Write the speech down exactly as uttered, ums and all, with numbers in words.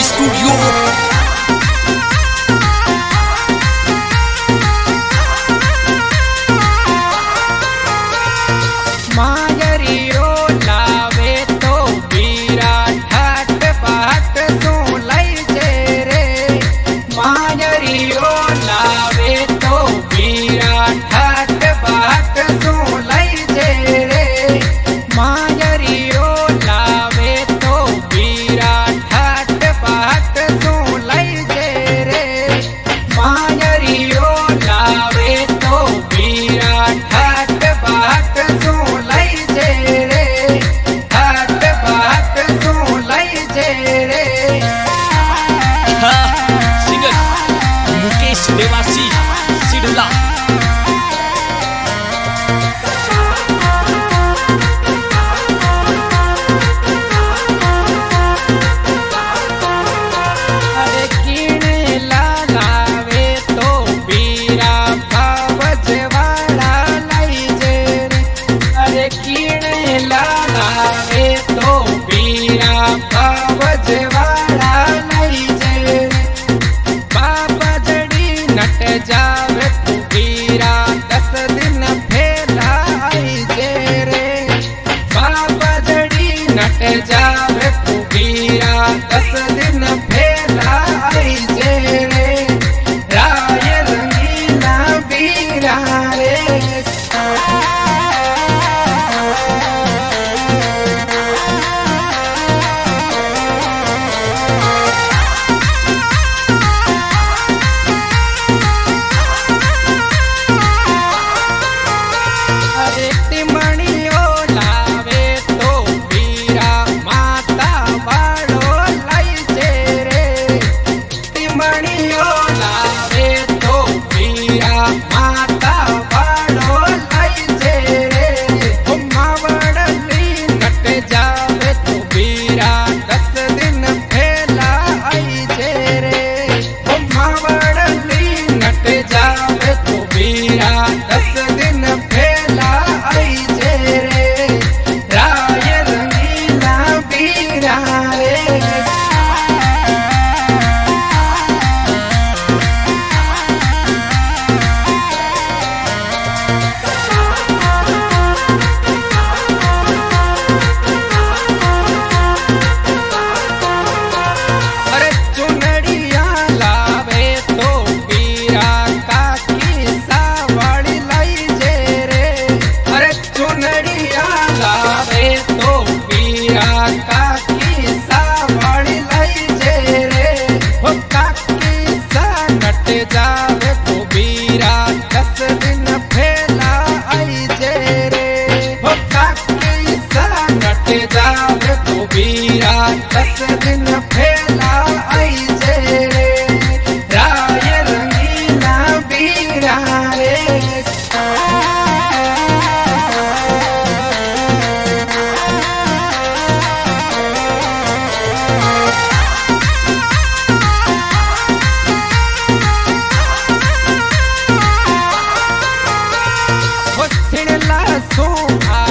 Studio. मायरियो लावे तो बीरा ठाट बाट सो लई जे रे। मायरियो लावे तो बीरा ठाट बाट सो लई जे रे। मायरियो लावे तो बीरा ठाट बाट सो लई जे रे। मायरियो लावे तो बीरा ठाट बाट सो लई जे रे। ठाट बाट सो लई जे रे। Singer Mukesh Devasi Sidla. अरे कीने लावे तो बीरा भावजवाड़ा लई जे रे। अरे कीने लावे तो बीरा भावजवाड़ा लई जे रे। बाबा जड़ी नट जावे तो बीरा दस दिन फैलाई जे रे। बाबा जड़ी नट जावे तो बीरा दस दिन फैलाई जे रे। राय रंगीला बीरा रे। अरे तिमणियो लावे तो बीरा माता बाड़ो लई जे रे। तिमणियो लावे तो बीरा माता बाड़ो लई जे रे। ओ मावड़ली नट जावे तो बीरा दस दिन फैलाई जे रे। ओ मावड़ली नट जावे तो बीरा दस दिन फैलाई जे रे। राय रंगीला बीरा रे। अरे चुनड़िया लावे तो बीरा काकी सावड़ी लई जे रे। अरे चुनड़िया लावे तो बीरा काकी सावड़ी लई जे रे। हो काकी सा नट जावे तो बीरा दस दिन फैलाई जे रे। हो काकी सा नट जावे तो बीरा दस दिन फैलाई जे रे। राय रंगीला बीरा रे। हो सिड़ला सो